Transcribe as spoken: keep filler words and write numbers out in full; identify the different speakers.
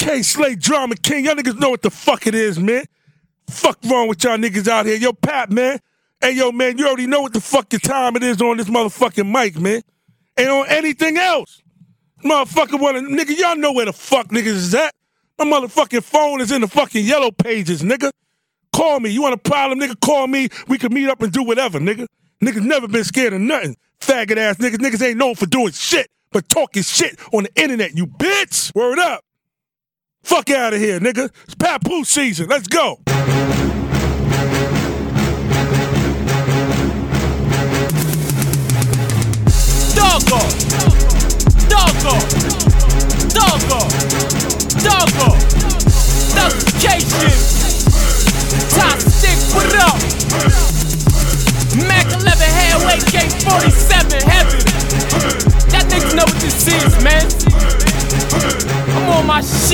Speaker 1: K-Slay, Drama King. Y'all niggas know what the fuck it is, man. Fuck wrong with y'all niggas out here. Yo, Pat, man. Hey, yo, man, you already know what the fucking time it is on this motherfucking mic, man. Ain't on anything else. Motherfucker wanna, nigga, y'all know where the fuck niggas is at. My motherfucking phone is in the fucking yellow pages, nigga. Call me. You want a problem, nigga? Call me. We can meet up and do whatever, nigga. Niggas never been scared of nothing. Faggot ass niggas. Niggas ain't known for doing shit but talking shit on the internet, you bitch. Word up. Fuck out of here, nigga. It's Papoose season. Let's go.
Speaker 2: Doggo. Doggo. Doggo.